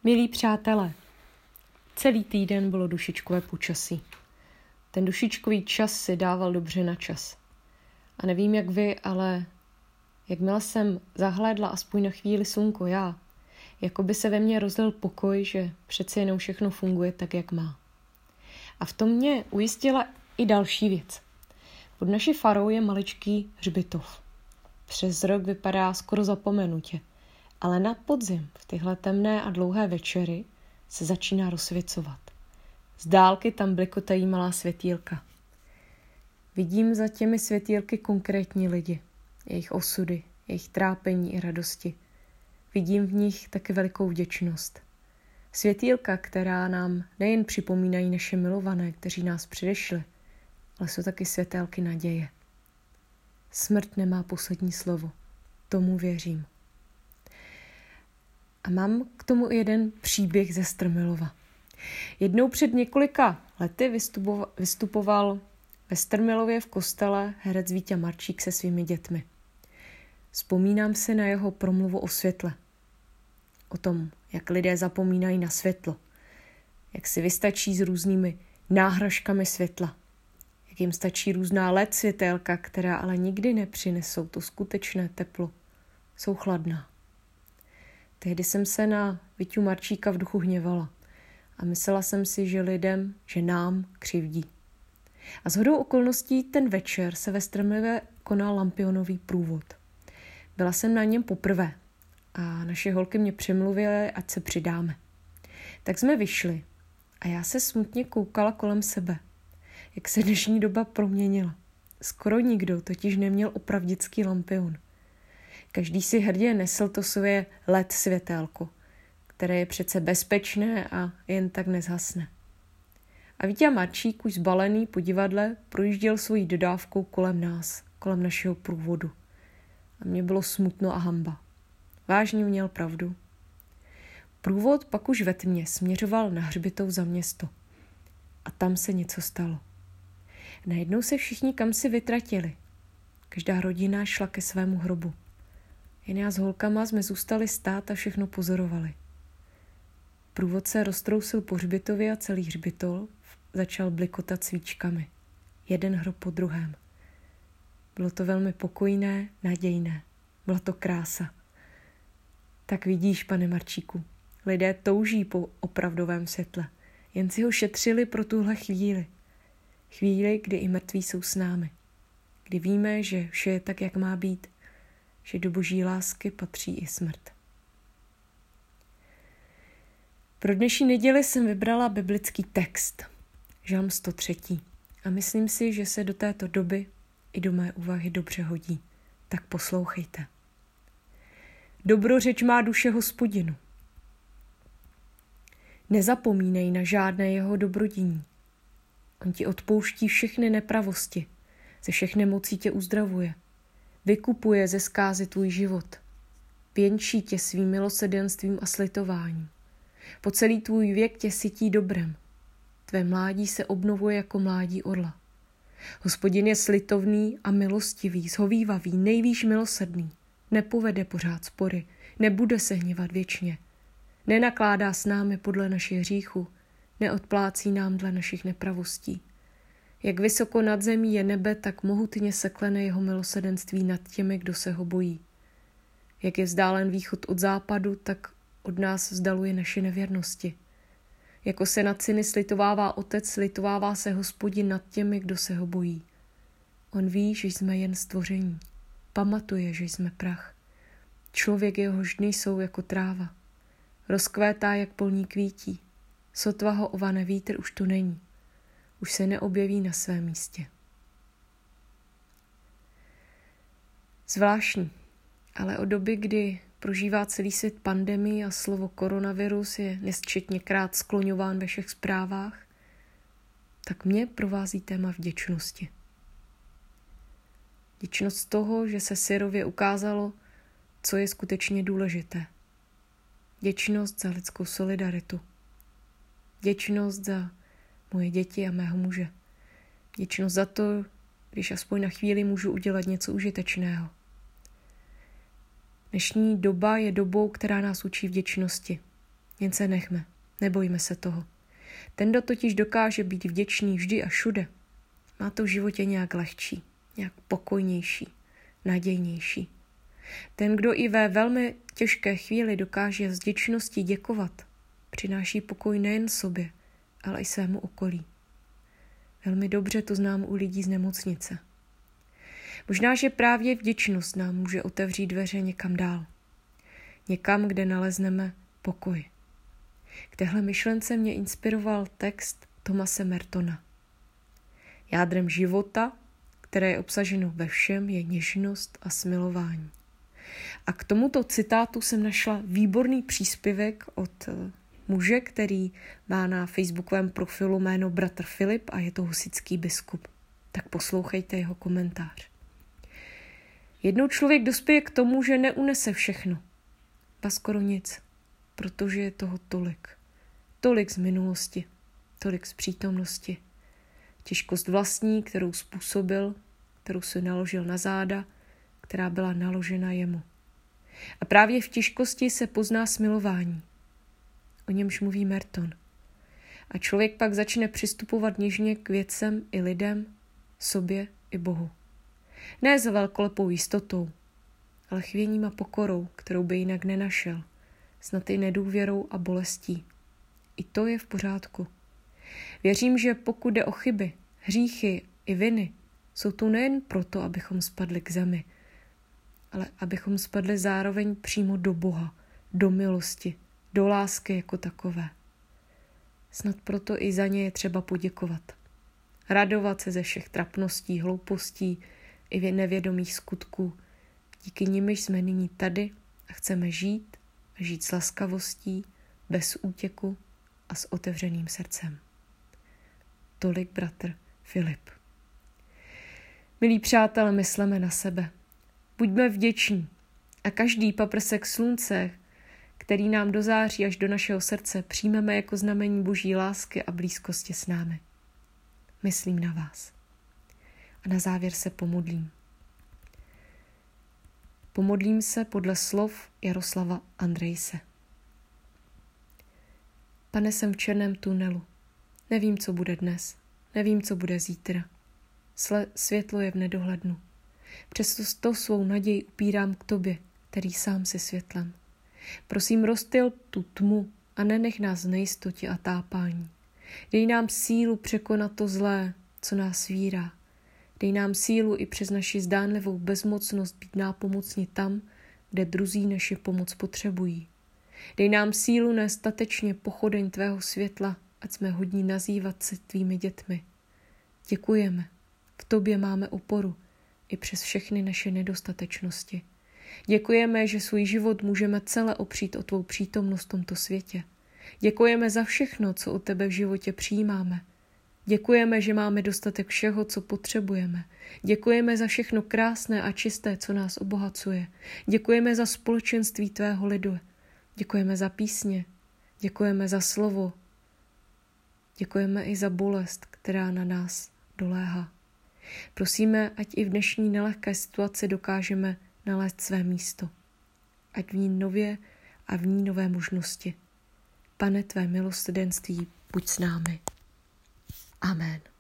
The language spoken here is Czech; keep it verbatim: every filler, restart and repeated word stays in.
Milí přátelé, celý týden bylo dušičkové počasí. Ten dušičkový čas si dával dobře na čas. A nevím jak vy, ale jakmile jsem zahlédla aspoň na chvíli slunko já, jako by se ve mně rozlil pokoj, že přeci jenom všechno funguje tak, jak má. A v tom mě ujistila i další věc. Pod naší farou je maličký hřbitov. Přes rok vypadá skoro zapomenutě, ale na podzim v tyhle temné a dlouhé večery se začíná rozsvěcovat. Z dálky tam blikotají malá světýlka. Vidím za těmi světýlky konkrétní lidi, jejich osudy, jejich trápení i radosti. Vidím v nich taky velikou vděčnost. Světýlka, která nám nejen připomínají naše milované, kteří nás předešli, ale jsou taky světélky naděje. Smrt nemá poslední slovo. Tomu věřím. A mám k tomu i jeden příběh ze Strmilova. Jednou před několika lety vystupoval ve Strmilově v kostele herec Víťa Marčík se svými dětmi. Vzpomínám se na jeho promluvu o světle. O tom, jak lidé zapomínají na světlo. Jak si vystačí s různými náhražkami světla. Jak jim stačí různá el é dé světélka, která ale nikdy nepřinesou to skutečné teplo. Jsou chladná. Tehdy jsem se na Víťu Marčíka v duchu hněvala a myslela jsem si, že lidem, že nám křivdí. A shodou okolností ten večer se ve Strmilivě konal lampionový průvod. Byla jsem na něm poprvé a naše holky mě přemluvily, ať se přidáme. Tak jsme vyšli a já se smutně koukala kolem sebe, jak se dnešní doba proměnila. Skoro nikdo totiž neměl opravdický lampion. Každý si hrdě nesl to svoje el é dé světélko, které je přece bezpečné a jen tak nezhasne. A Víťa Marčík, už zbalený po divadle, projížděl svojí dodávkou kolem nás, kolem našeho průvodu. A mně bylo smutno a hanba. Vážně měl pravdu. Průvod pak už ve tmě směřoval na hřbitov za město. A tam se něco stalo. Najednou se všichni kamsi vytratili. Každá rodina šla ke svému hrobu. Jen já s holkama jsme zůstali stát a všechno pozorovali. Průvod se roztrousil po hřbitově a celý hřbitov začal blikotat svíčkami. Jeden hrob po druhém. Bylo to velmi pokojné, nadějné. Byla to krása. Tak vidíš, pane Marčíku, lidé touží po opravdovém světle. Jen si ho šetřili pro tuhle chvíli. Chvíli, kdy i mrtví jsou s námi. Kdy víme, že vše je tak, jak má být. Že do boží lásky patří i smrt. Pro dnešní neděli jsem vybrala biblický text, Žalm sto tři. A myslím si, že se do této doby i do mé úvahy dobře hodí. Tak poslouchejte. Dobrořeč má duše Hospodinu. Nezapomínej na žádné jeho dobrodiní. On ti odpouští všechny nepravosti, ze všechny mocí tě uzdravuje. Vykupuje ze zkázy tvůj život. Věnčí tě svým milosrdenstvím a slitováním. Po celý tvůj věk tě sytí dobrem. Tvé mládí se obnovuje jako mládí orla. Hospodin je slitovný a milostivý, shovívavý, nejvýš milosrdný. Nepovede pořád spory, nebude se hněvat věčně. Nenakládá s námi podle našich hříchů, neodplácí nám dle našich nepravostí. Jak vysoko nad zemí je nebe, tak mohutně se klene jeho milosrdenství nad těmi, kdo se ho bojí. Jak je vzdálen východ od západu, tak od nás vzdaluje naše nevěrnosti. Jako se nad syny slitovává otec, slitovává se Hospodin nad těmi, kdo se ho bojí. On ví, že jsme jen stvoření. Pamatuje, že jsme prach. Člověk jehož dny jsou jako tráva. Rozkvétá jak polní kvítí. Sotva ho ovane vítr už tu není. Už se neobjeví na svém místě. Zvláštní, ale od doby, kdy prožívá celý svět pandemii a slovo koronavirus je nesčetněkrát skloňován ve všech zprávách, tak mě provází téma vděčnosti. Vděčnost toho, že se syrově ukázalo, co je skutečně důležité. Vděčnost za lidskou solidaritu. Vděčnost za moje děti a mého muže. Vděčnost za to, když aspoň na chvíli můžu udělat něco užitečného. Dnešní doba je dobou, která nás učí vděčnosti. jen se nechme, nebojme se toho. Ten, kdo totiž dokáže být vděčný vždy a všude, má to v životě nějak lehčí, nějak pokojnější, nadějnější. Ten, kdo i ve velmi těžké chvíli dokáže s vděčností děkovat, přináší pokoj nejen sobě, ale i svému okolí. Velmi dobře to znám u lidí z nemocnice. Možná, že právě vděčnost nám může otevřít dveře někam dál. Někam, kde nalezneme pokoj. K téhle myšlence mě inspiroval text Thomase Mertona. Jádrem života, které je obsaženo ve všem, je něžnost a smilování. A k tomuto citátu jsem našla výborný příspěvek od muže, který má na facebookovém profilu jméno bratr Filip a je to husitský biskup. Tak poslouchejte jeho komentář. Jednou člověk dospěje k tomu, že neunese všechno. A skoro nic, protože je toho tolik. Tolik z minulosti, tolik z přítomnosti. Těžkost vlastní, kterou způsobil, kterou si naložil na záda, která byla naložena jemu. A právě v těžkosti se pozná smilování. O němž mluví Merton. A člověk pak začne přistupovat něžně k věcem i lidem, sobě i Bohu. Ne za velkolepou jistotou, ale chvěním a pokorou, kterou by jinak nenašel, snad i nedůvěrou a bolestí. I to je v pořádku. Věřím, že pokud jde o chyby, hříchy i viny, jsou tu nejen proto, abychom spadli k zemi, ale abychom spadli zároveň přímo do Boha, do milosti, do lásky jako takové. Snad proto i za ně je třeba poděkovat. Radovat se ze všech trapností, hloupostí i nevědomých skutků. Díky nimiž jsme nyní tady a chceme žít a žít s laskavostí, bez útěku a s otevřeným srdcem. Tolik bratr Filip. Milí přátelé, mysleme na sebe. Buďme vděční a každý paprsek slunce, který nám dozáří až do našeho srdce, přijmeme jako znamení Boží lásky a blízkosti s námi. Myslím na vás. A na závěr se pomodlím. Pomodlím se podle slov Jaroslava Andrejse. Pane, jsem v černém tunelu. Nevím, co bude dnes. Nevím, co bude zítra. Sle- světlo je v nedohlednu. Přesto to svou naději upírám k tobě, který sám si světlem. Prosím, rozptyl tu tmu a nenech nás v nejistotě a tápání. Dej nám sílu překonat to zlé, co nás svírá. Dej nám sílu i přes naši zdánlivou bezmocnost být nápomocni tam, kde druzí naši pomoc potřebují. Dej nám sílu nést statečně pochodeň tvého světla, ať jsme hodní nazývat se tvými dětmi. Děkujeme. V tobě máme oporu i přes všechny naše nedostatečnosti. Děkujeme, že svůj život můžeme celé opřít o tvou přítomnost v tomto světě. Děkujeme za všechno, co od tebe v životě přijímáme. Děkujeme, že máme dostatek všeho, co potřebujeme. Děkujeme za všechno krásné a čisté, co nás obohacuje. Děkujeme za společenství tvého lidu. Děkujeme za písně. Děkujeme za slovo. Děkujeme i za bolest, která na nás doléhá. Prosíme, ať i v dnešní nelehké situaci dokážeme nalézt své místo. Ať v ní nově a v ní nové možnosti. Pane, tvé milosrdenství, buď s námi. Amen.